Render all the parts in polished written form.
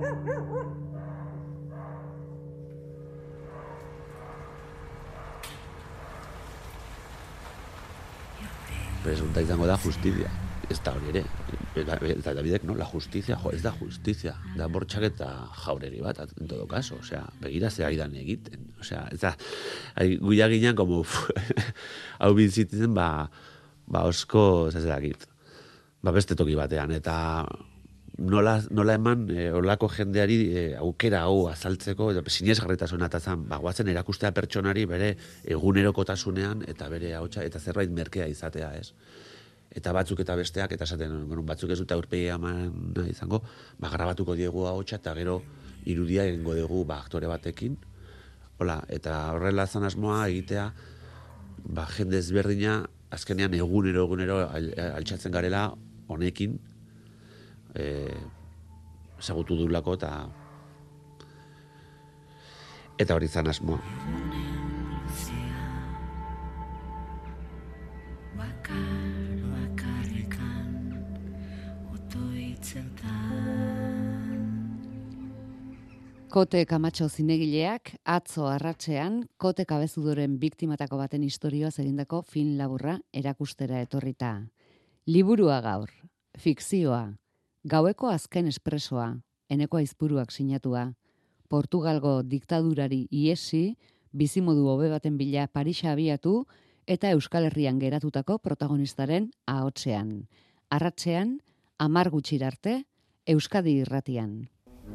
Presunta izango da justizia. Ez da hori ere. Eta Davidek, no, la justizia, ez da justizia. Da bortxak eta jauregi bat, en todo caso. Osea, begira ze aidan egiten. Osea, ez da, guia ginean, como, hau bizitzen, osko, zazedakit, beste toki batean. Eta nola eman olako jendeari aukera hau azaltzeko, sinesgarritasuna eta zan, guazen erakustea pertsonari bere egunerokotasunean eta bere ahotsa eta zerbait merkea izatea, ez? Eta batzuk eta besteak, eta esaten, batzuk ez dute aurpegia eman izango, grabatuko diegu ahotsa eta gero irudia egingo dugu aktore batekin. Hola, eta horrela zan asmoa egitea, jende ezberdina azkenean egunero altxatzen garela honekin, ezagutu dulako eta hori zan asmoa. Kote Kamatxo zinegileak atzo arratsean Kote Kabezudoren biktimatako baten istorioaz egindako film laburra erakustera etorrita. Liburua gaur, fikzioa, gaueko azken espresoa, Eneko Aizpuruak sinatua, Portugalgo diktadurari iesi, bizimodu hobe baten bila Parisa abiatu eta Euskal Herrian geratutako protagonistaren ahotsean. Arratsean, 10 gutxira arte, Euskadi Irratian.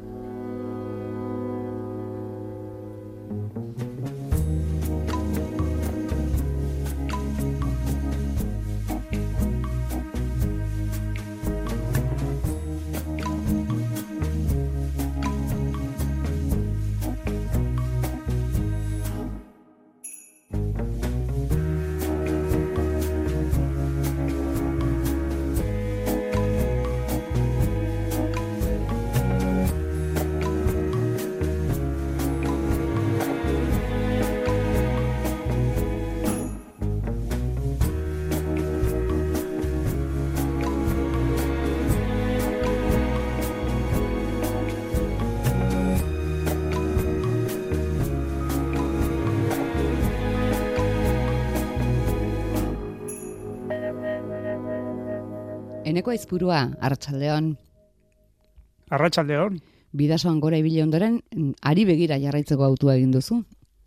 Eneko Aizpurua, arratsaldeon. Arratsaldeon. Bidasoan gora ibili ondoren, ari begira jarraitzeko autua egin duzu?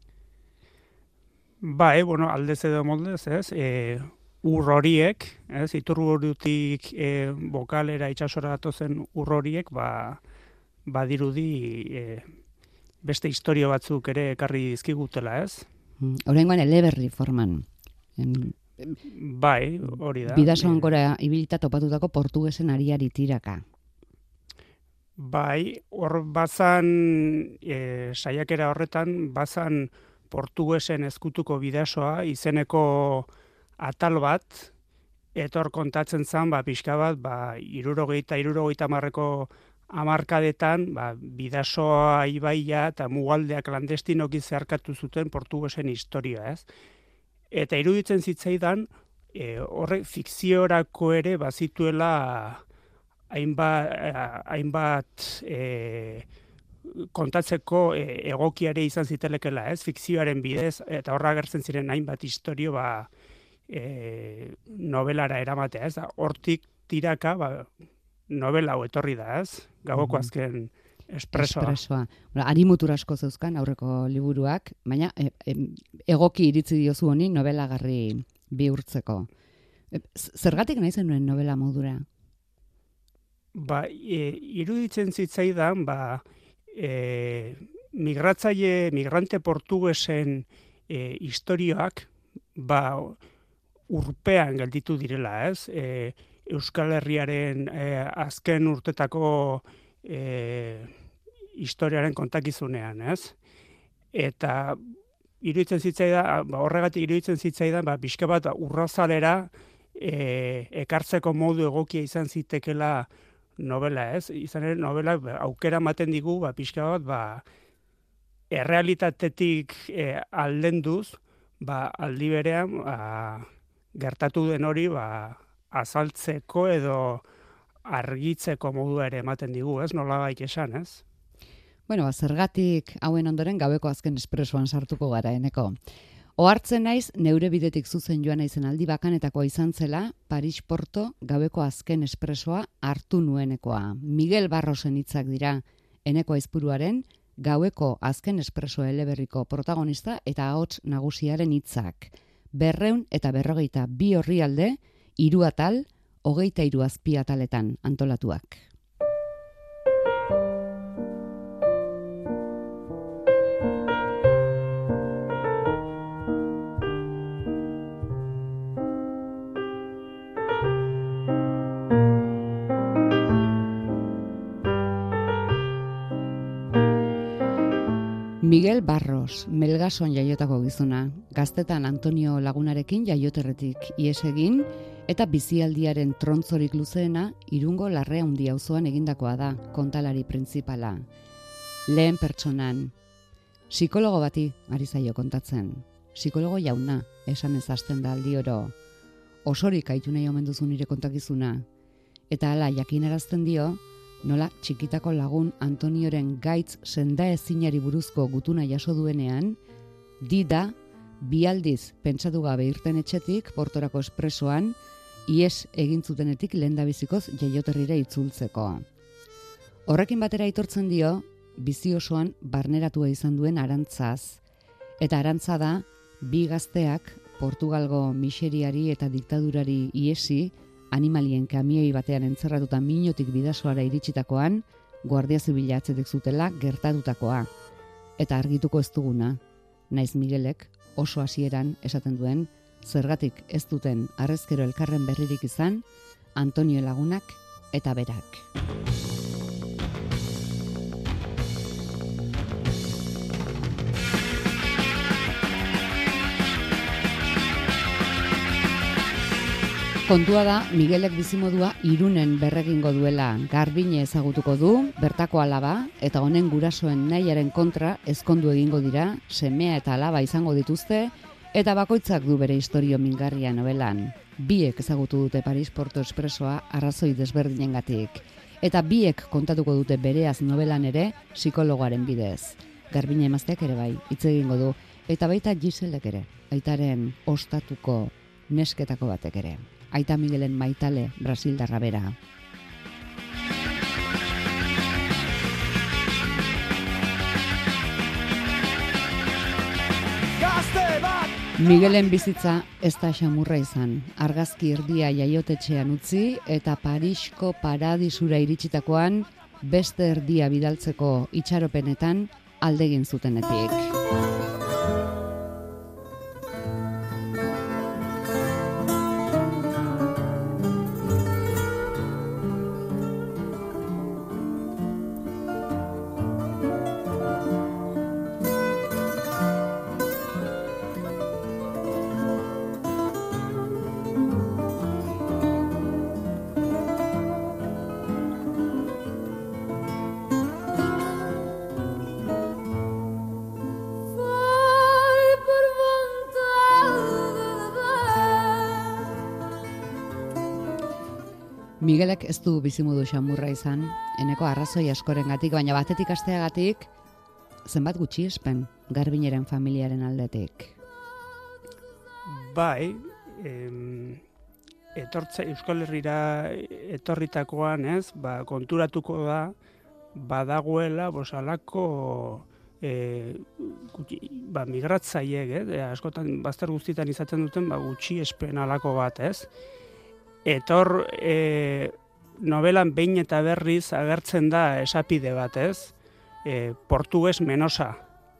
Aldez edo moldez, ez? Ur horiek, ez? Iturburutik bokalera itsasora datozen ur horiek, badirudi beste istorio batzuk ere ekarri dizkigutela, ez? Oraingoan eleberri forman. Hori da. Bidasoan gora ibilita topatutako portugesen ariari tiraka. Hor bazan, saiakera horretan, bazan portugesen ezkutuko bidasoa izeneko atal bat, eta hor kontatzen zan, pixka bat, 60-70ko hamarkadetan, bidasoa ibaia eta mugaldea klandestinoki zeharkatu zuten portugesen historia, ez? Eta iruditzen zitzaidan, horrek fikziorako ere bazituela hainbat kontatzeko egokiare izan zitelekela, ez? Fikzioaren bidez, eta horra agertzen ziren hainbat istorio novelara eramatea, ez? Hortik tiraka novela hau etorri da, ez? Gaueko azken espresoa. Harimutur asko zeuzkan aurreko liburuak, baina egoki iritzi diozu honi novelagarri bihurtzeko. Zergatik nahi zenuen novela modura? Iruditzen zitzaidan, migrante portugesen istorioak, urpean gelditu direla, ez? Euskal Herriaren azken urtetako historiaren kontakizunean, ez? Eta horregatik iruditzen zitzaidan, pixka bat urrazalera ekartzeko modu egokia izan zitekela novela, ez? Izan ere, novela aukera ematen digu, pixka bat, errealitatetik aldenduz, aldi berean, gertatu den hori, azaltzeko edo argitzeko modua ere ematen digu, ez? Nolabait esan, ez? Zergatik hauen ondoren gaueko azken espresoan sartuko gara, Eneko. Ohartzen naiz, neure bidetik zuzen joan naizen aldi bakanetakoa izan zela, Paris-Porto gaueko azken espresoa hartu nuenekoa. Miguel Barrosen hitzak dira, Eneko Aizpuruaren gaueko azken espreso eleberriko protagonista eta ahots nagusiaren hitzak. 252 orrialde, 3 atal, 23 azpiataletan antolatuak. Miguel Barros, Melgason jaiotako gizona, gaztetan Antonio Lagunarekin jaioterretik ihes egin eta bizialdiaren trontzorik luzeena Irungo Larreundi auzoan egindakoa da, kontalari printzipala. Lehen pertsonan, psikologo bati ari zaio kontatzen. Psikologo jauna, esan ez hasten da aldi oro. Osorik aitu nahi omen duzu nire kontakizuna. Eta hala jakinarazten dio, nola txikitako lagun Antonioren gaitz sendaezinari buruzko gutuna jaso duenean, da 2 aldiz pentsatu gabe irten etxetik Portorako espresoan, ihes egin zutenetik lehendabizikoz jaioterrira itzultzeko. Horrekin batera aitortzen dio, bizi osoan barneratua izan duen arantzaz. Eta arantza da, 2 gazteak Portugalgo miseriari eta diktadurari ihesi, animalien kamioi batean entzerratuta Miñotik Bidasoara iritsitakoan, Guardia Zibila atzetik zutela gertatutakoa. Eta argituko ez duguna, naiz Miguelek oso hasieran esaten duen, zergatik ez duten harrezkero elkarren berririk izan, Antonio Lagunak eta berak. Kontua da, Miguelek bizimodua Irunen berregingo duela, Garbine ezagutuko du, bertako alaba, eta honen gurasoen nahiaren kontra ezkondu egingo dira, semea eta alaba izango dituzte, eta bakoitzak du bere istorio mingarria novelan. Biek ezagutu dute Paris-Porto espresoa arrazoi desberdinengatik, eta biek kontatuko dute bereaz novelan ere psikologoaren bidez. Garbine emazteak ere bai, hitz egingo du, eta baita Giselek ere, aitaren ostatuko nesketako batek ere. Aita Miguelen maitale, brasildarra bera. Miguelen bizitza ez da xamurra izan. Argazki erdia jaiotetxean utzi eta Parisko paradisura iritsitakoan beste erdia bidaltzeko itxaropenetan aldegin zutenetik. Miguelek ez du bizimodu xamurra izan, Eneko arrazoi askorengatik, baina batetik asteagatik zenbat gutxiespen Garbineren familiaren aldetik. Bai, Euskal Herrira etorritakoan, konturatuko da badagoela bosalako migratzaileek, askotan bazter guztietan izaten duten gutxiespen alako bat, novelan behin eta berriz agertzen da esapide bat, portugues menosa,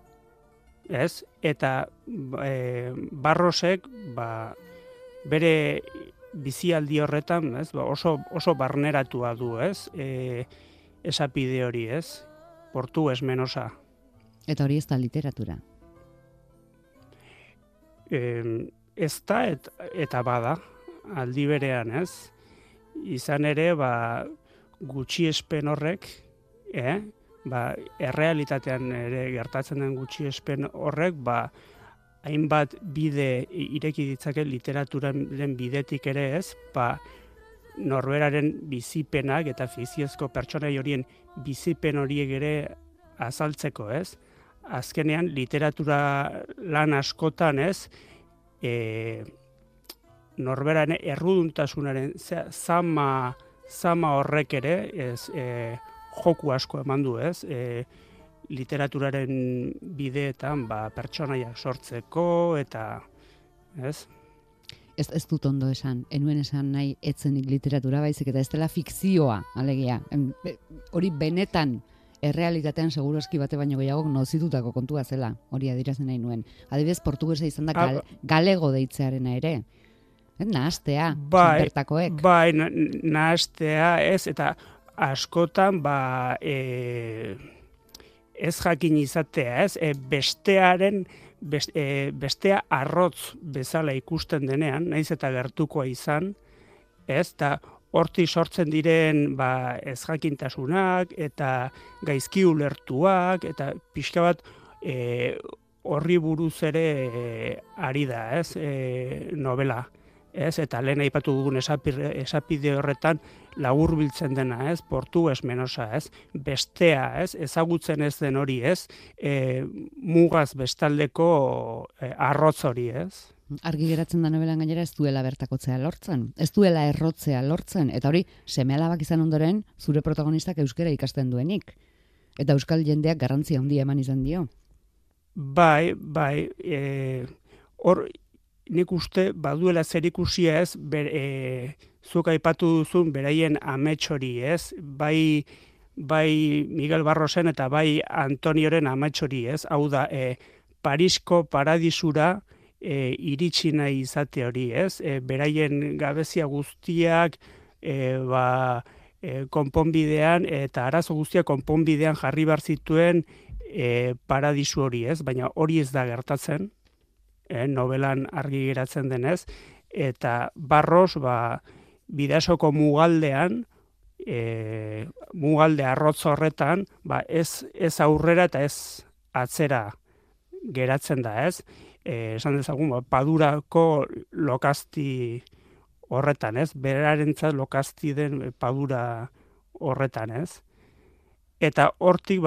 eta Barrosek bere bizialdi horretan oso barneratua du, esapide hori, portugues menosa. Eta hori ez da literatura. Ez da eta bada, aldi berean, izan ere, gutxiespen horrek, errealitatean ere gertatzen den gutxiespen horrek, hainbat bide ireki ditzake literaturaren bidetik ere norberaren bizipenak eta fikziozko pertsonai horien bizipen horiek ere azaltzeko, ez? Azkenean literatura lan askotan, ez? Norberaren erruduntasunaren zama horrek ere, ez, joku asko eman du, ez? Literaturaren bideetan, pertsonaiak sortzeko, eta, ez? Ez dut ondo esan, enuen esan nahi etzenik literatura baizik, eta ez dela fikzioa, alegia. Hori benetan, errealitatean segurazki bate baino gehiago nozitutako kontua zela, hori adirazen nahi nuen. Adibidez, portugesa izan da galego deitzearena ere. Nahastea, bertakoek. Bai, nahastea, ez, eta askotan, ez jakin izatea, ez, bestea arrotz bezala ikusten denean, naiz eta gertukoa izan, ez, eta hortik sortzen diren ez jakintasunak, eta gaizki ulertuak, eta pixka bat horri buruz ere ari da, ez, novela. Ez, eta lehen aipatu dugun esapide horretan laburbiltzen dena, ez, portugues menosa, ez, bestea, ez, ezagutzen ez den hori, ez, mugaz bestaldeko arrotz hori, ez. Argi geratzen da nobelan gainera ez duela bertakotzea lortzen, ez duela errotzea lortzen, eta hori seme-alabak izan ondoren zure protagonistak euskara ikasten duenik, eta euskal jendeak garrantzia handia eman izan dio. Bai, hor, nik uste baduela zerikusia, ez, zuk aipatu duzun beraien amets hori, ez, bai Miguel Barrosen eta bai Antonioren amets hori, ez, hau da, Parisko paradisura iritsi nahi izate hori, ez, beraien gabezia guztiak, konponbidean, eta arazo guztiak konponbidean jarri behar zituen paradisu hori, ez, baina hori ez da gertatzen, novelan argi geratzen denez, eta Barros, Bidasoko mugaldean, mugalde arrotz horretan, ez aurrera eta ez atzera geratzen da, ez? Esan dezagun, Padurako lokazti horretan, ez? Berarentzat lokazti den Padura horretan, ez? Eta hortik,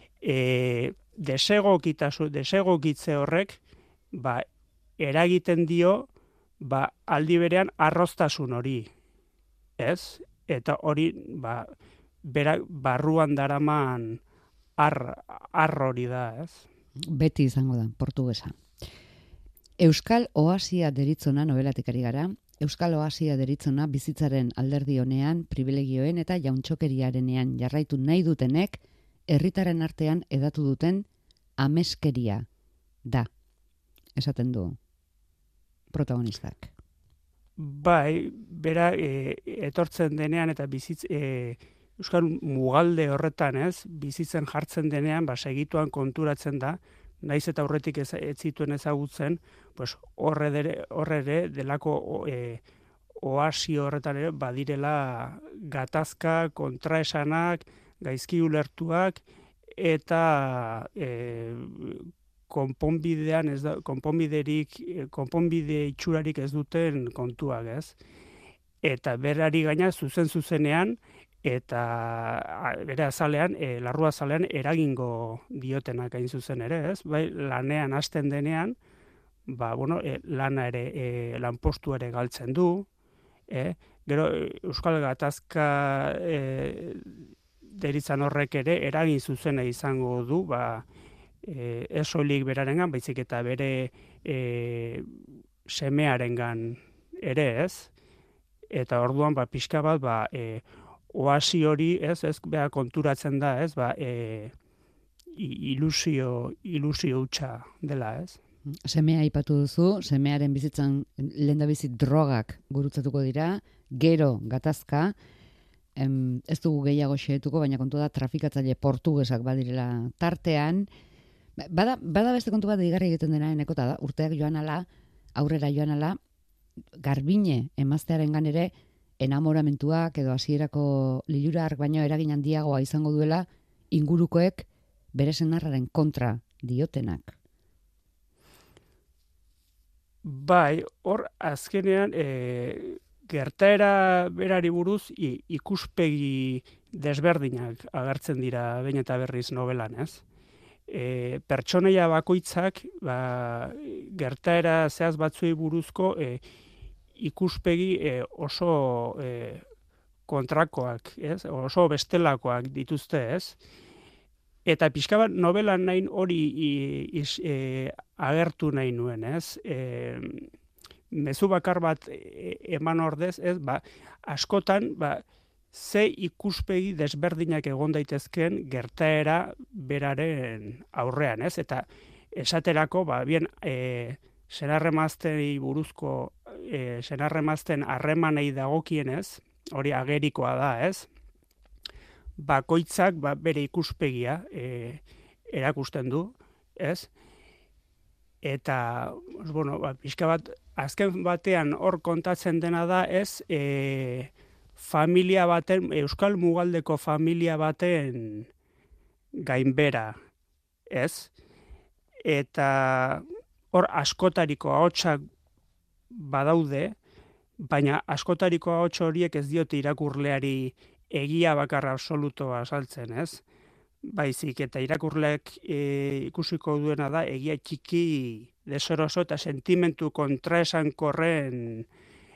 desegokitze horrek, eragiten dio, aldi berean arroztasun hori, ez? Eta hori, berak barruan daraman hori da, ez? Beti izango da, portugesa. Euskal Oasia deritzona novelatik ari gara, Euskal Oasia deritzona bizitzaren alderdi honean, privilegioen eta jauntxokeriarenean jarraitu nahi dutenek, herritaren artean edatu duten ameskeria da. Esaten du protagonistak. Bai, bera etortzen denean eta Euskal mugalde horretan, ez, bizitzen jartzen denean, segituan konturatzen da, naiz eta aurretik ez zituen ezagutzen, hor ere delako oasi horretan ere badirela gatazka, kontraesanak, gaizki ulertuak, eta konponbidean ez da, konponbide itxurarik ez duten kontuak, ez? Eta berari gaina zuzenean eta bere azalean, larru azalean eragingo diotenak hain zuzen ere, ez? Bai, lanean hasten denean, lana ere, lanpostu ere galtzen du, gero Euskal Gatazka deritzan horrek ere eragin zuzena izango du, ez soilik berarengan, baizik eta bere semearengan ere, ez? Eta orduan, pixka bat, oasi hori, ez beha konturatzen da, ez? Ilusio hutsa dela, ez? Semea aipatu duzu, semearen bizitzan lehendabizi drogak gurutzatuko dira, gero gatazka, ez dugu gehiago xeetuko, baina kontu da trafikatzaile portugesak badirela tartean. Bada beste kontu bat digarri egiten dena enekota da, urteak joan ala, aurrera joan ala, garbine emaztearengan ere enamoramentuak edo hasierako lilurak baino eragin handiagoa izango duela ingurukoek bere senarraren kontra diotenak. Bai, hor azkenean gertaera berari buruz ikuspegi desberdinak agertzen dira behin eta berriz novelan, ez? Pertsonaia bakoitzak gertaera zehaz batzuei buruzko ikuspegi oso kontrakoak, ez? Oso bestelakoak dituzte, ez? Eta pixka bat novelan nahin hori agertu nahi nuen, ez? Mezu bakar bat eman ordez, ez? Askotan, ze ikuspegi desberdinak egon daitezken gertaera beraren aurrean, ez? Eta esaterako, bien, senarremaztei buruzko, senarremazten harremanei dagokienez, hori agerikoa da, ez? Bakoitzak bere ikuspegia erakusten du, ez? Eta, bueno, pixka bat, azken batean hor kontatzen dena da, ez? Familia baten, Euskal Mugaldeko familia baten gainbera, ez? Eta hor askotariko ahotsak badaude, baina askotariko ahots horiek ez diote irakurleari egia bakarra absolutoa azaltzen, ez? Baizik eta irakurleak ikusiko duena da egia txiki desoroso eta sentimentu kontraesankorren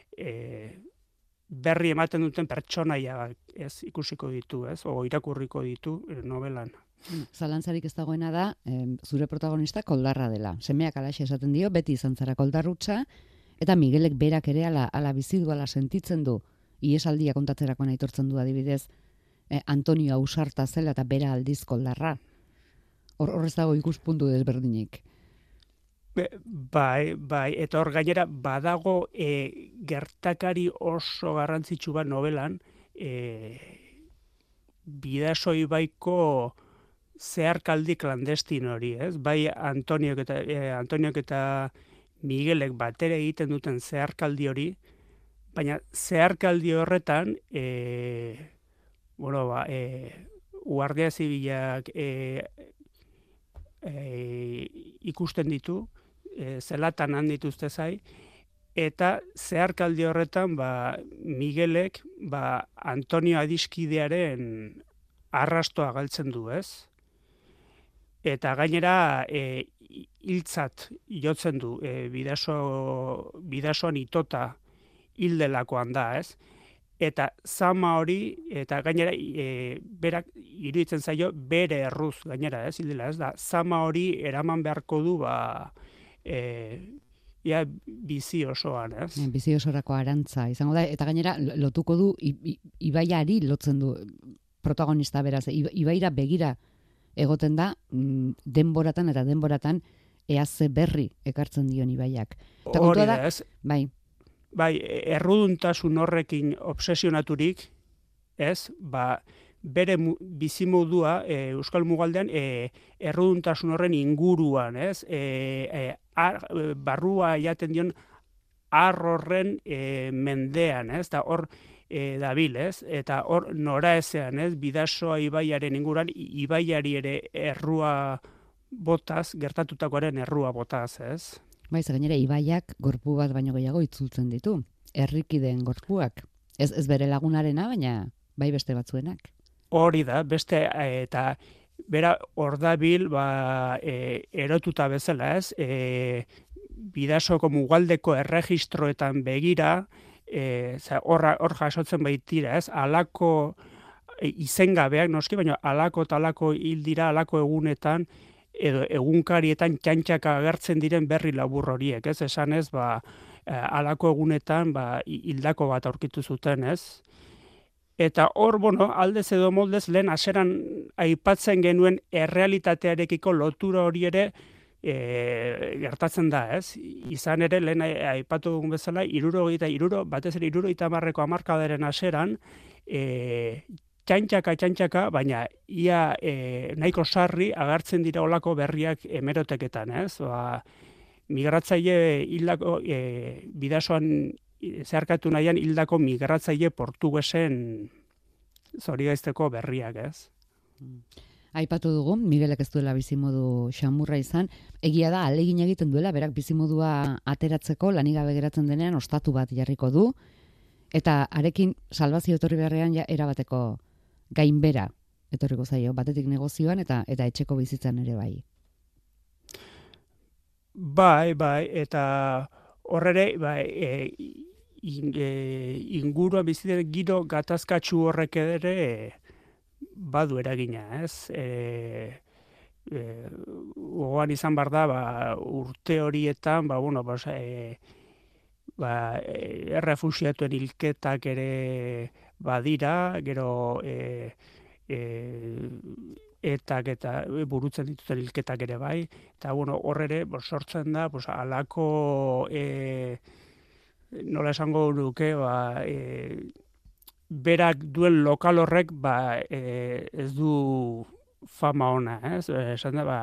berri ematen duten pertsonaia ez ikusiko ditu, ez? O irakurriko ditu novelan. Zalantzarik ez dagoena da, zure protagonista koldarra dela. Semeak alaxe esaten dio, beti izan zara koldarrutxa, eta Miguelek berak ere ala bizi du, ala sentitzen du, iesaldia kontatzerakoan aitortzen du adibidez, Antonio ausarta zela eta bera aldiz koldarra. Horrez dago ikuspuntu desberdinik. Bai, eta hor gainera badago gertakari oso garrantzitsu bat novelan, Bidaso ibaiko zeharkaldi klandestin hori, ez? Bai Antoniok eta Miguelek batera egiten duten zeharkaldi hori, baina zeharkaldi horretan, Guardia Zibilak ikusten ditu, zelatan handituzte zai, eta zeharkaldi horretan Miguelek Antonio adiskidearen arrastoa galtzen du, ez? Eta gainera hiltzat jotzen du, bidasoan itota hildelakoan da, ez? Eta zama hori, eta gainera berak iruditzen zaio bere erruz gainera, ez? Hildela, ez da, zama hori eraman beharko du bizi osoan, ez? Bizi osorako arantza izango da, eta gainera lotuko du ibaiari lotzen du protagonista beraz, ibaira begira egoten da denboratan ea ze berri ekartzen dion ibaiak. Hori da, ez? Bai, erruduntasun horrekin obsesionaturik, ez? Bere bizimodua Euskal Mugaldean erruduntasun horren inguruan, ez? Barrua jaten dion horren mendean, ez? Da hor dabil, ez? Eta hor nora ezean, ez? Bidasoa ibaiaren inguruan, ibaiari ere errua botaz, gertatutakoaren errua botaz, ez? Bai, gainera ibaiak gorpu bat baino gehiago itzultzen ditu. Herrikideen gorpuak. Ez bere lagunarena, baina bai beste batzuenak. Hori da, beste eta bera hor dabil erotuta bezala, ez? Bidasoko Mugaldeko erregistroetan begira, hor jasotzen baitira, ez? Alako izengabeak noski, baina alako hil dira, alako egunetan, edo egunkarietan txantxaka agertzen diren berri labur horiek, ez? Esan ez, alako egunetan hildako bat aurkitu zuten, ez? Eta hor, aldez edo moldez, lehen aseran aipatzen genuen errealitatearekiko lotura hori ere gertatzen da, ez? Izan ere, lehen aipatu dugun bezala, batez ere 70ko hamarkadaren aseran, txantxaka, baina ia nahiko sarri agertzen dira olako berriak hemeroteketan, ez? Migratzaile hildako, bidasoan zeharkatu nahian hildako migratzaile portugesen zorigaizteko berriak, ez? Aipatu dugu, Miguelek ez duela bizimodu xamurra izan, egia da, ahalegin egiten duela, berak bizimodua ateratzeko, lanigabe geratzen denean, ostatu bat jarriko du, Eta arekin salbazio etorri beharrean ja erabateko gainbera etorriko zaio, batetik negozioan eta etxeko bizitzan ere bai. Bai, eta horrere, inguruan bizitzen giro gatazkatsu horrek ere badu eragina, ez? Gogoan izan behar da, urte horietan, errefuxiatuen hilketak ere badira, gero etak eta burutzen dituzten hilketak ere bai, eta horrere sortzen da, alako nola esango nuke, berak duen lokal horrek ez du fama ona, ez? Esan da,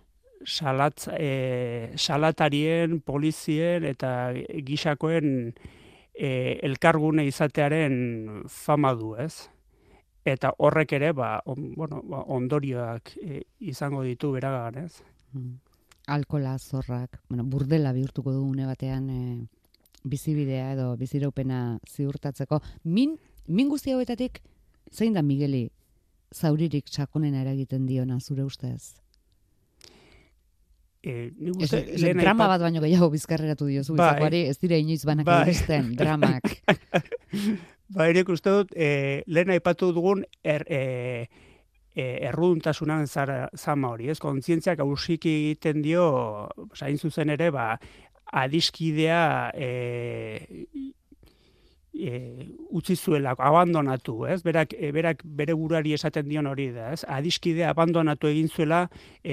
salatarien, polizien eta gisakoen elkargune izatearen fama du, ez? Eta horrek ere, ondorioak izango ditu beragan, ez? Alkola, zorrak, burdela bihurtuko du une batean bizibidea edo biziraupena ziurtatzeko. Min guzti hauetatik, zein da Migeli zauririk sakonena eragiten diona zure ustez? Drama bat baino gehiago bizkarreratu diozu, izakoari ez dira inoiz banak iristen, dramak. Irek uste dut, lehen aipatu dugun erruduntasunan zama hori, ez? Kontzientziak hausik egiten dio, hain zuzen ere, adiskidea utzi zuelako, abandonatu, ez? Berak bere buruari esaten dion hori da, ez? Adiskidea abandonatu egin zuela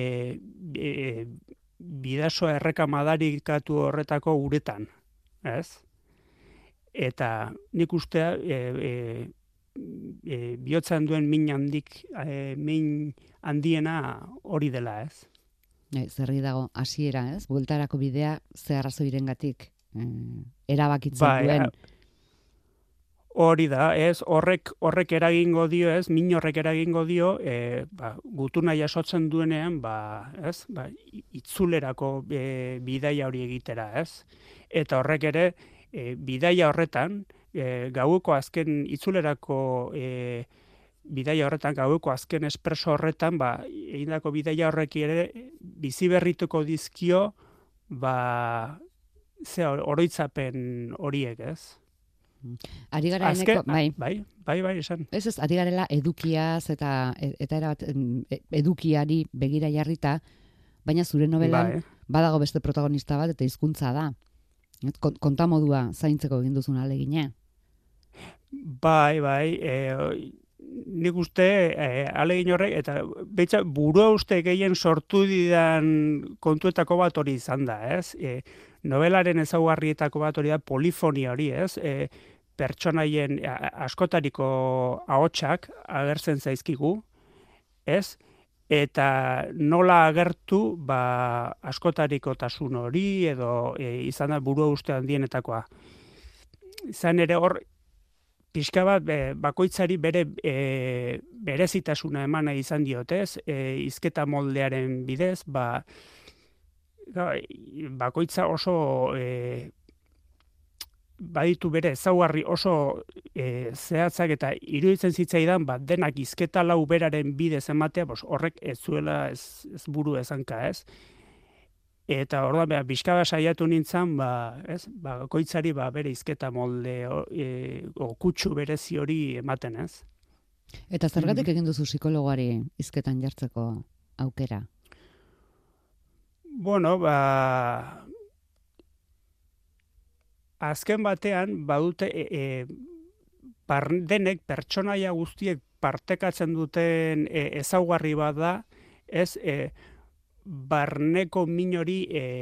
bidasoa errekamadarikatu horretako uretan, ez? Eta nik ustea bihotzan duen min handiena hori dela, ez? Zerri dago hasiera, ez? Bueltarako bidea ze arrazoirengatik erabakitzen duen. Hori da, ez? Horrek eragingo dio, ez? Min horrek eragingo dio, gutuna jasotzen duenean, ez? Itzulerako bidaia hori egitera, ez? Eta horrek ere bidaia horretan, gaueko azken itzulerako bidaia horretan, gaueko azken espreso horretan, egindako bidaia horrek ere biziberrituko dizkio, oroitzapen horiek, ez? Ari gara eneko, bai, esan. Ez, ari garela edukiaz eta erabat edukiari begira jarrita, baina zure novelan badago beste protagonista bat eta hizkuntza da. Kontamodua zaintzeko egin duzun ahalegina. Bai, nik uste ahalegin horrek, eta betxa burua uste gehien sortu didan kontuetako bat hori izan da, ez? Novelaren ezaugarrietako bat hori da polifonia hori, ez? Pertsonaien askotariko ahotsak agertzen zaizkigu, ez? Eta nola agertu askotarikotasun hori edo izan da burua uste handienetakoa. Izan ere hor, pixka bat bakoitzari berezitasuna emana izan diotez, hizketa moldearen bidez, bakoitza oso baditu bere ezaugarri oso zehatzak eta iruditzen zitzaidan denak hizketa lau beraren bidez ematea, horrek ez zuela ez buru ezanka, ez? Eta orduan pixka saiatu nintzen, bakoitzari bere hizketa molde kutsu berezi hori ematen, ez? Eta zergatik egin duzu psikologoari hizketan jartzeko aukera? Bueno, azken batean badute denek pertsonaia guztiek partekatzen duten ezaugarri bat da, ez barneko min hori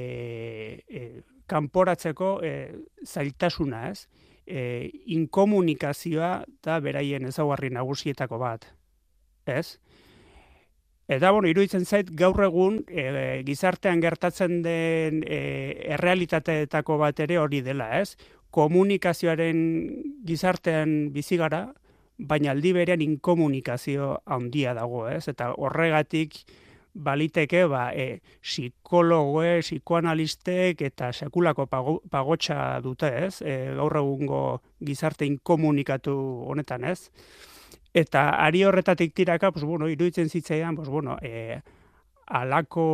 kanporatzeko zailtasuna, ez? Inkomunikazioa da beraien ezaugarri nagusietako bat, ez? Eta, iruditzen zait, gaur egun gizartean gertatzen den errealitateetako bat ere hori dela, ez? Komunikazioaren gizartean bizi gara, baina aldi berean inkomunikazio handia dago, ez? Eta horregatik, baliteke psikologoek, psikoanalistek eta sekulako pagotxa dute, ez? Gaur egungo gizarte inkomunikatu honetan, ez? Eta ari horretatik tiraka, iruditzen zitzaidan, alako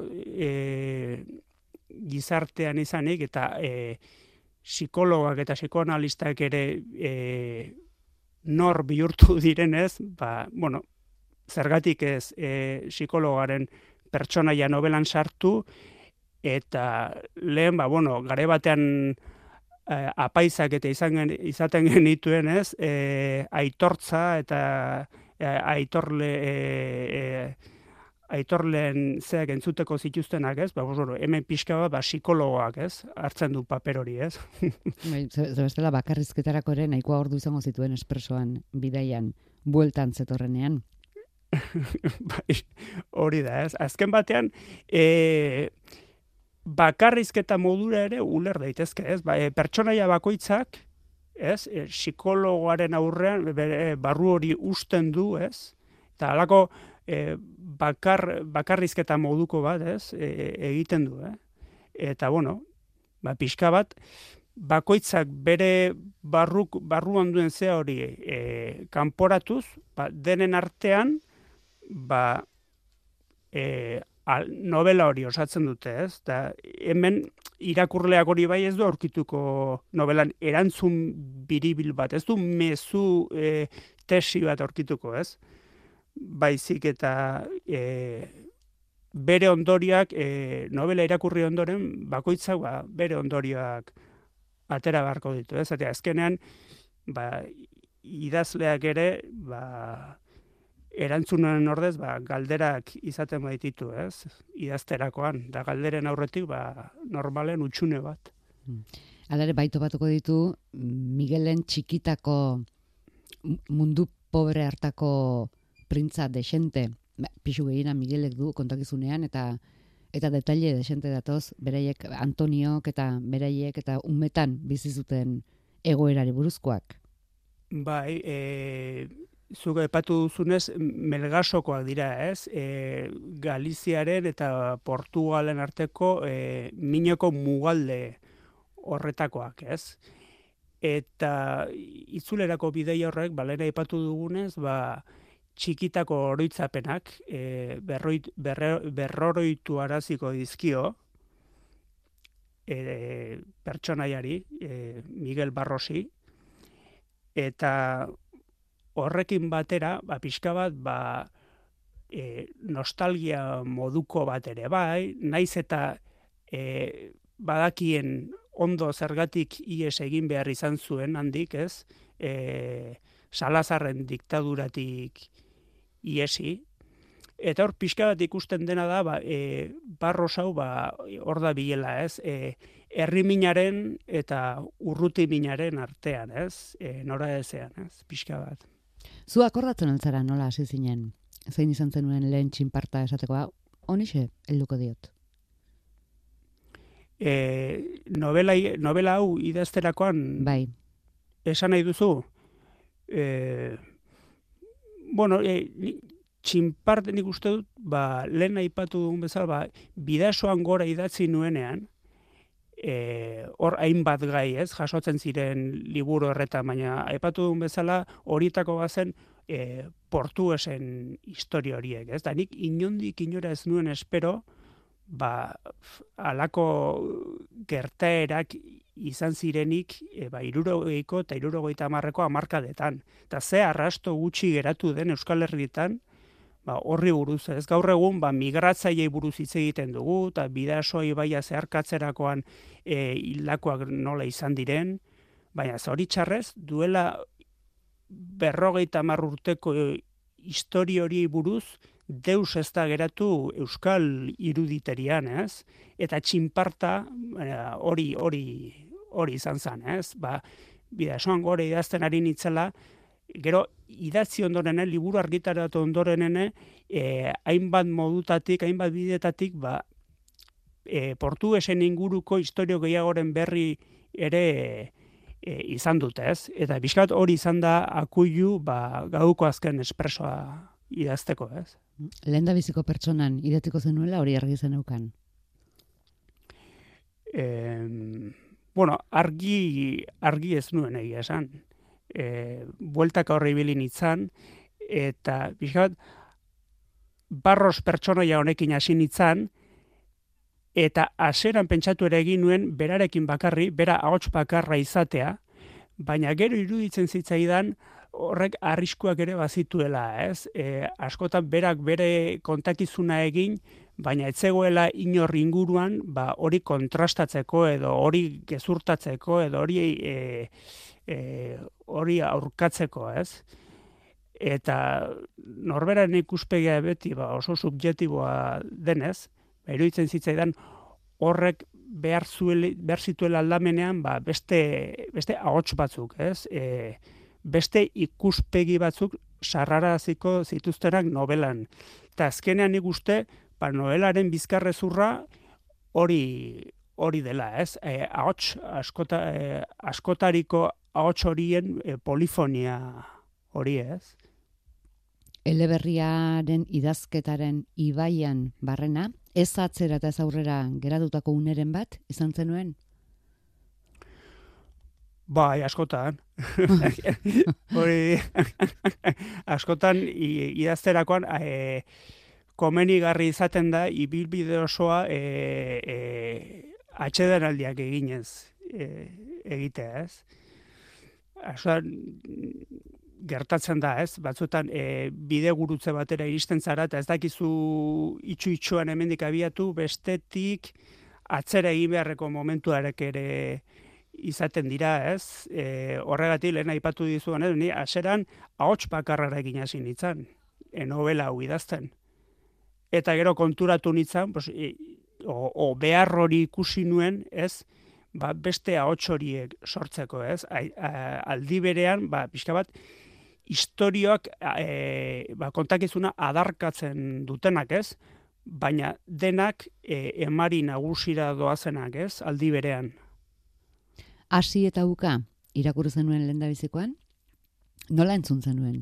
gizartean izanik eta psikologak eta psikoanalistak ere nor bihurtu direnez, zergatik ez psikologaren pertsonaia novelan sartu, eta lehen, gare batean apaizak eta izaten genituen ez, aitortza eta aitorleen zeak entzuteko zituztenak, ez? Hemen pixka bat psikologoak, ez? Hartzen du paper hori, ez? Bestela bakarrizketarako ere nahikoa ordu izango zituen espresoan bidaian bueltan zetorrenean. Hori da, ez? Azken batean, bakarrizketa modura ere uler daitezke, ez? Pertsonaia bakoitzak, ez? Psikologoaren aurrean barru hori usten du, ez? Eta halako bakarrizketa moduko bat, ez? Egiten du, Eta, pixka bat, bakoitzak bere barruan duen zea hori kanporatuz, denen artean, novela hori osatzen dute, ez? Eta hemen irakurleak hori bai ez du aurkituko novelan erantzun biribil bat, ez du mezu tesi bat aurkituko, ez? Baizik eta bere ondoriak, novela irakurri ondoren, bakoitzak bere ondoriak atera beharko ditu, ez? Eta azkenean, idazleak ere, erantzunen ordez, galderak izaten baititu, ez? Idazterakoan, da galderen aurretik, normalen utxune bat. Alare, baito batuko ditu, Miguelen txikitako mundu pobre hartako printza desente, pixu gehiena Miguelek du kontakizunean, eta detaile desente datoz, beraiek Antoniok eta beraiek eta umetan bizi zuten egoerari buruzkoak. Bai, zuk aipatu duzunez, Melgasokoak dira, ez? Galiziaren eta Portugalen arteko minoko mugalde horretakoak, ez? Eta itzulerako bideia horrek, lehen aipatu dugunez, txikitako oroitzapenak berroroitu araziko dizkio pertsonaiari, Miguel Barrosi, eta horrekin batera, pixka bat, nostalgia moduko bat ere bai, naiz eta badakien ondo zergatik ies egin behar izan zuen handik, ez? Salazarren diktaduratik iesi, eta hor pixka bat ikusten dena da, Barros hau hor da bilela, ez? Herriminaren eta urrutiminaren artean, ez? Nora ezean, ez? Pixka bat. Zu akordatzen altzara nola hasi zinen? Zein izan zenuen lehen txinparta esateko, honixe, helduko diot? Novela hau idazterakoan bai. Esan nahi duzu? Txinparte nik uste dut, lehen aipatu dugun bezala, bidasoan gora idatzi nuenean, hor hainbat gai, ez, jasotzen ziren liburu horretan, baina aipatu dugun bezala, horietako bazen portuguesen historia horiek, ez, da nik inondik inora ez nuen espero, alako gertaerak izan zirenik 60ko eta 70ko hamarkadetan. Eta ze arrasto gutxi geratu den Euskal Herrietan, horri buruz, ez gaur egun migratzailei buruz hitz egiten dugu, eta bidasoa ibaia zeharkatzerakoan hildakoak nola izan diren, baina zoritxarrez, duela 50 urteko historia hori buruz, deus ez da geratu Euskal iruditerian, ez? Eta txinparta hori izan zen, ez? Bidasoan gore idazten ari nitzela, gero idatzi ondorenen, liburu argitaratu ondorenen, hainbat modutatik, hainbat bidetatik, portugesen inguruko historio gehiagoren berri ere izan dute, ez? Eta bizkat hori izan da akuilu gauko azken espresoa idazteko, ez? Lehendabiziko pertsonan idatziko zenuela hori argi zeneukan. Bueno, argi ez nuen egia esan. Bueltaka horri ibili nintzen, eta pixkat, Barros pertsonaia honekin hasi nintzen, eta hasieran pentsatu ere egin nuen berarekin bakarri, bera ahots bakarra izatea, baina gero iruditzen zitzaidan horrek arriskuak ere bazituela, ez? Askotan berak bere kontakizuna egin, baina ez zegoela inor inguruan, hori kontrastatzeko edo hori gezurtatzeko edo hori aurkatzeko, ez? Eta norberaren ikuspegia beti oso subjektiboa denez, iruditzen zitzaidan horrek behar zituela aldamenean beste ahots batzuk, ez? Beste ikuspegi batzuk sarraraziko zituztenak novelan. Eta azkenean nik uste, novelaren bizkarrezurra hori dela, ez? Ahots askotariko ahots horien polifonia hori, ez? Eleberriaren idazketaren ibaian barrena, ez atzera eta ez aurrera geratutako uneren bat izan zenuen? Bai, askotan. Hori, askotan idazterakoan komenigarri izaten da ibilbide osoa atsedenaldiak eginez egitea, ez? Askotan gertatzen da, ez? Batzuetan bidegurutze batera iristen zara eta ez dakizu itxu-itxuan hemendik abiatu, bestetik atzera egin beharreko momentuarek ere izaten dira, ez? Horregatik lehen aipatu dizuan, ni hasieran ahots bakarrarekin hasi nintzen, novela hau idazten. Eta gero konturatu nintzen, o behar hori ikusi nuen, ez? Beste ahots horiek sortzeko, ez? Aldi berean, pixka bat, istorioak kontakizuna adarkatzen dutenak, ez? Baina denak emari nagusira doazenak, ez? Aldi berean. Hasi eta buka irakurri zenuen lehendabizikoan, nola entzun zenuen?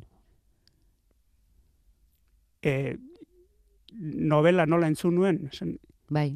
Novela nola entzun nuen? Bai.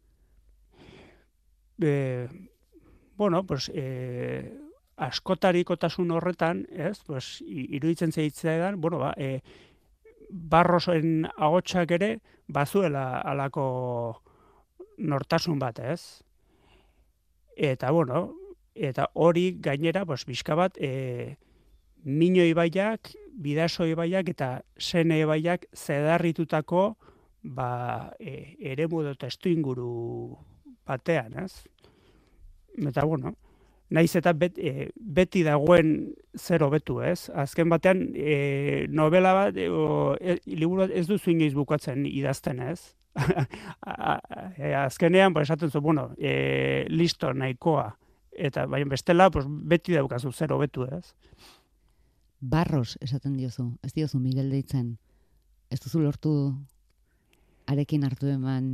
Bueno, pues askotarikotasun horretan, ez? Pues iruditzen zaitzaidan, bueno, Barrosen ahotsak ere bazuela halako nortasun bat, ez? Eta bueno, eta hori gainera, pues bizka bat Miño ibaiak, Bidaso ibaiak eta Sene ibaiak zedarritutako eremu edo testuinguru batean, ez? Eta bueno, naiz eta beti dagoen zer hobetu, ez? Azken batean novela bat liburu ez duzu inoiz bukatzen idazten, ez? Azkenean, esaten zu, bueno, listo, nahikoa. Eta baina bestela, beti daukazu zer hobetu, ez? Barros esaten diozu, ez diozu Miguel deitzen. Ez duzu lortu arekin hartu eman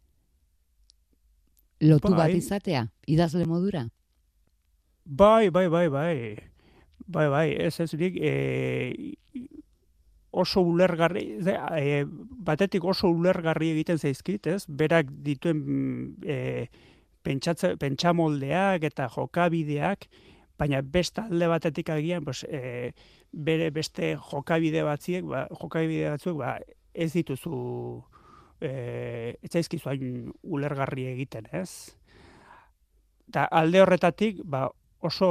lotu bat izatea, idazle modura? Bai, ez nik oso ulergarri, batetik oso ulergarri egiten zaizkit, ez? Berak dituen pentsamoldeak eta jokabideak, baina beste alde batetik agian, bere beste jokabide batzuk ez dituzu ez zaizkizu hain ulergarri egiten, ez? Eta alde horretatik, oso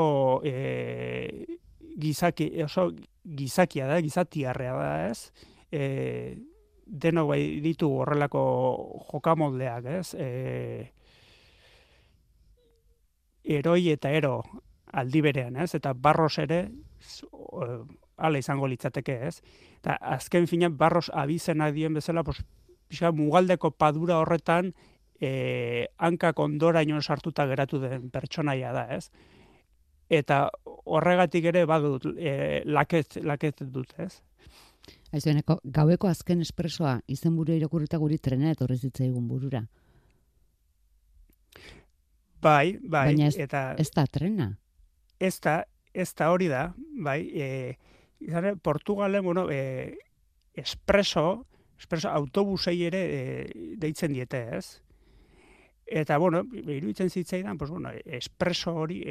gizakia da, gizatiarrea da, ez? Denok bai ditu horrelako jokamoldeak, ez? Heroi eta ero aldi berean, ez? Eta Barros ere hala izango litzateke, ez? Eta azken finean Barros abizenak dien bezala, mugaldeko padura horretan hankak ondoraino sartuta geratu den pertsonaia da, ez? Eta horregatik ere badut laket dut, ez? Aizueneko, gaueko azken espresoa izenburua irakurrita guri trena etorri zitzaigun burura. Bai, baina eta ez da trena. Ez da hori da, bai, Portugalen, bueno, espreso autobusei ere deitzen diete, ez? Eta, bueno, iruditzen zitzaidan, pues, bueno, espreso hori,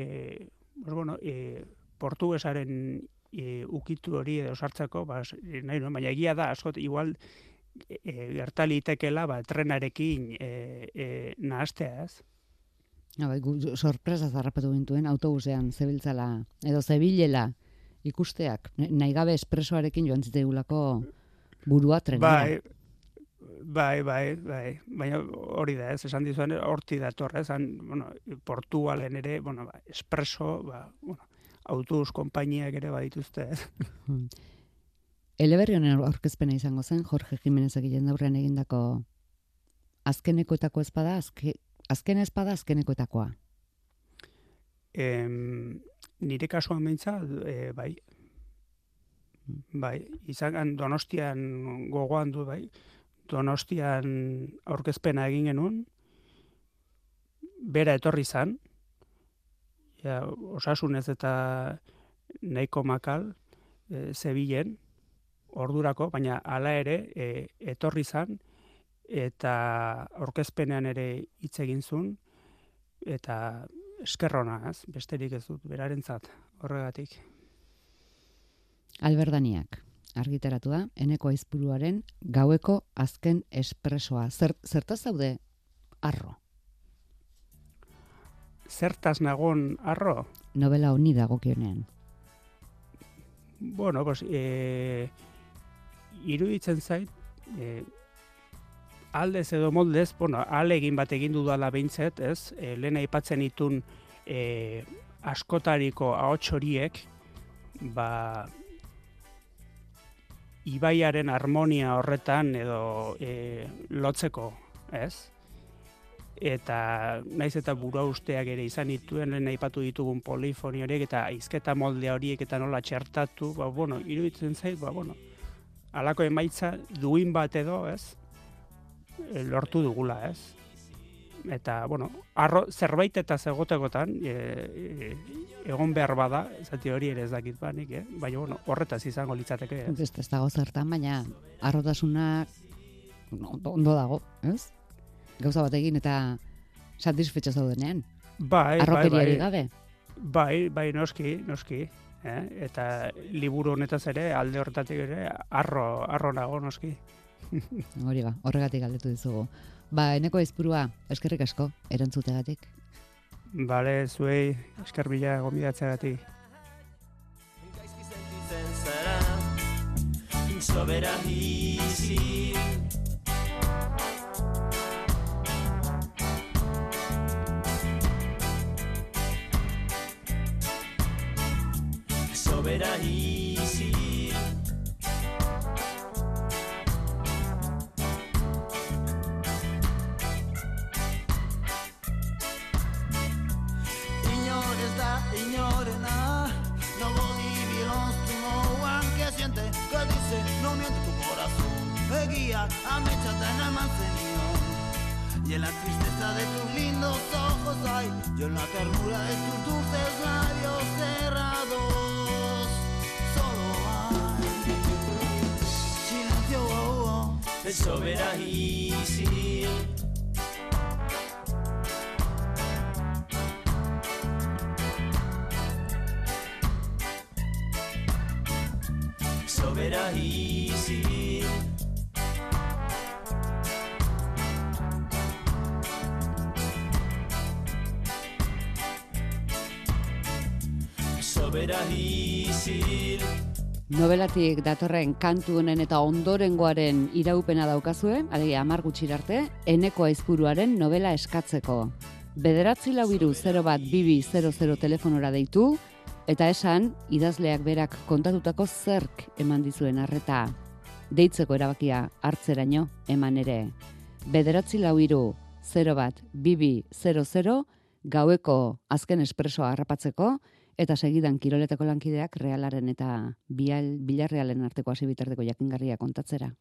portugesaren ukitu hori edo sartzeko, nahi nuen, baina egia da, askot, igual, gertalitekela, trenarekin nahastea, ez? Sorpresa zarrapatu gintuen autobusean zebiltzala, edo zebilela ikusteak, nahi gabe espresoarekin joan ziteigulako burua trenera. Bai, baina hori da, ez, esan dizuen, horti dator, ez, Portugalen ere, espreso, autobus konpainiak ere badituzte, ez. Eleberri honen aurkezpena izango zen, Jorge Jimenezek jendaurrean egindako azkenekoetako ezpada, azkenekoetakoa. Nire kasuan behintzat, bai. Bai, izan Donostian gogoan du, bai. Donostian aurkezpena egin genuen, bera etorri zan, osasunez eta nahiko makal, zebilen, ordurako, baina hala ere etorri zan, eta aurkezpenean ere hitz egin zuen, eta eskerrona, besterik ez dut, berarentzat, horregatik. Alberdaniak, argitaratua, Eneko Aizpuruaren gaueko azken espresoa. Zertaz zaude arro? Zertaz nagon arro? Novela honi dagokionean. Bueno, pues, iruditzen zait, aldez edo moldez, ahalegin bat egin dudala behintzet, ez? Lehen aipatzen itun askotariko ahots horiek, ibaiaren harmonia horretan edo lotzeko, ez? Eta naiz eta burua usteak ere izan dituen, lehen aipatu ditugun polifoni horiek eta hizketa molde horiek eta nola txertatu, iruditzen zait, halako emaitza duin bat edo, ez? Lortu dugula, ez? Eta, arro zerbait eta zegotekotan egon behar bada, zati hori ere ez dakit banik, baina, horretaz izango litzateke. Ez dago zertan, baina arrotasunak ondo dago, ez? Gauza bat egin eta satisfetxo zaudenean. Arrokeriari gabe. Bai, noski. Eta liburu honetaz ere, alde horretatik ere, arro nago, noski. Hori horregatik galdetu dizugu. Eneko Aizpurua, eskerrik asko, erantzutegatik. Bale, zuei, esker bila gomidatzeagatik. Gaizki sentitzen zara, sobera izi. Sobera izi. Ignorena, nobody belongs to no one. Que siente, que dice, no miente tu corazón. Guía, améchate en el manzanión. Y en la tristeza de tus lindos ojos hay, yo en la ternura de tus dulces labios cerrados. Solo hay silencio, eso verás y sí. Sobera easy. Sobera easy. Nobelatik datorren kantu honen eta ondorengoaren iraupena daukazue, alegia 10 gutxira arte, Eneko Aizpuruaren novela eskatzeko. 944012200 telefonora deitu, eta esan, idazleak berak kontatutako zerk eman dizuen arreta. Deitzeko erabakia hartzeraino eman ere. 944012200 gaueko azken espresoa harrapatzeko, eta segidan kiroletako lankideak Realaren eta Bilarrealen arteko hasi bitarteko jakingarria kontatzera.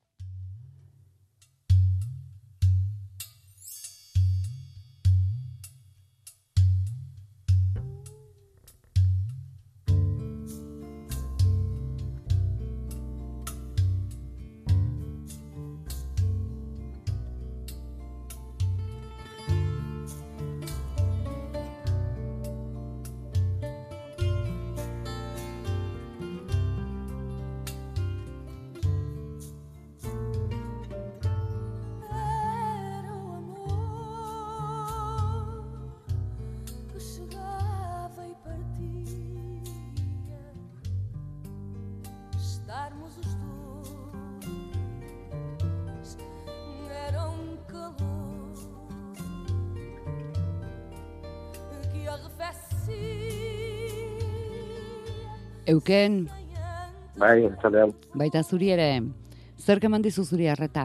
Euken, Bai, etxalean, baita zuri ere, zer keman dizu zuri arreta?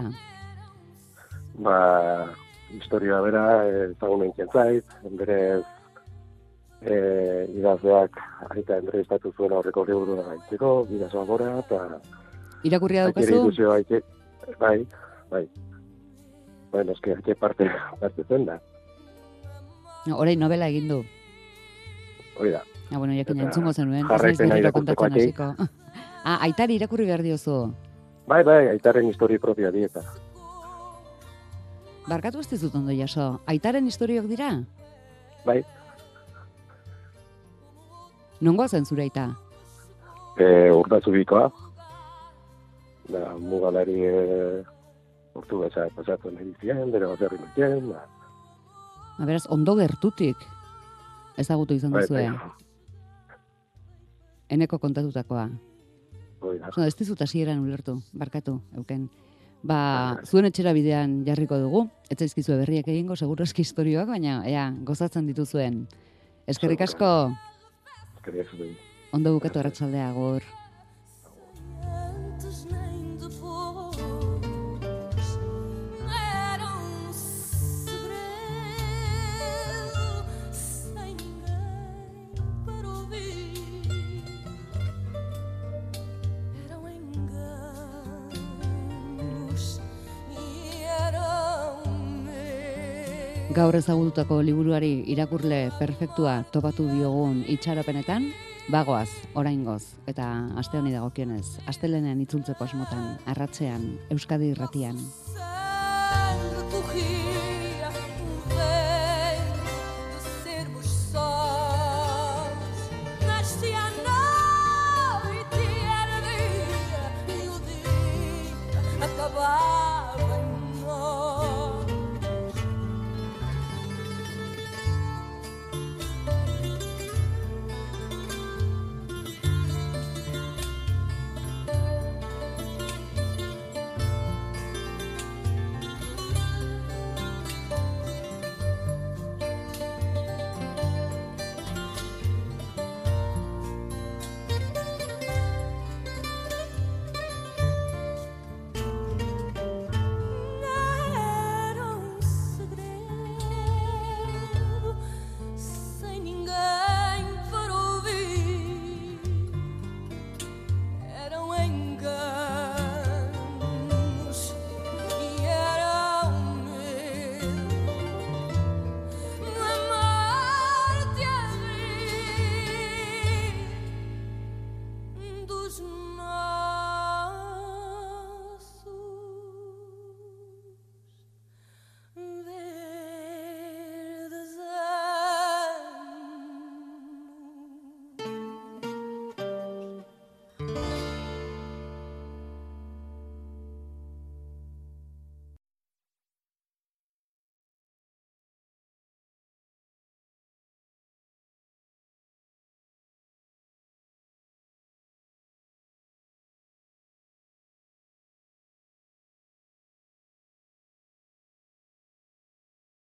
historia bera, ezagun egiten zait, berez, idazleak aita entrevistatu zuen aurreko liburua gaitzeko, bidazoa gora, eta... Irakurria Aikere daukazu? ilusio aike, bai. Noski, aike parte zen da, No, orain novela egin du. hori da. Bueno, jakin Eta entzungo zenuen, ez naiz jarraipena berriro irakurtzeko kontatzen ati. hasiko. Aitari irakurri behar diozu. Bai, aitaren historia propia dieta. Barkatu ez dizut ondo jaso. Aitaren historiok dira? Bai, Nongoa zen zure aita? Urdazubikoa, da, mugalari urtu pasatu nahi zien, bere bazerri metien, Beraz, ondo gertutik ezagutu izan duzue. Eneko kontatutakoa. Hori da. Ez dizut hasieran ulertu, barkatu, Euken. Zuen etxera bidean jarriko dugu, ez zaizkizue berriak egingo, segurazki historioak, baina, gozatzen dituzuen. Eskerrik asko, Eskerrik asko. ondo bukatu arratsaldea, agur. Antes nem depois era segredo sem ninguém para ouvir. Eram enganos e eram meus. Gaur ezagututako liburuari irakurle perfektua topatu diogun itxaropenetan, bagoaz, oraingoz, eta aste honi dagokionez, astelenean itzultzeko asmotan, arratsean, Euskadi Irratian. Sangue corria vento de sermos sós. Nascia a noite e era dia, e o dia acabava.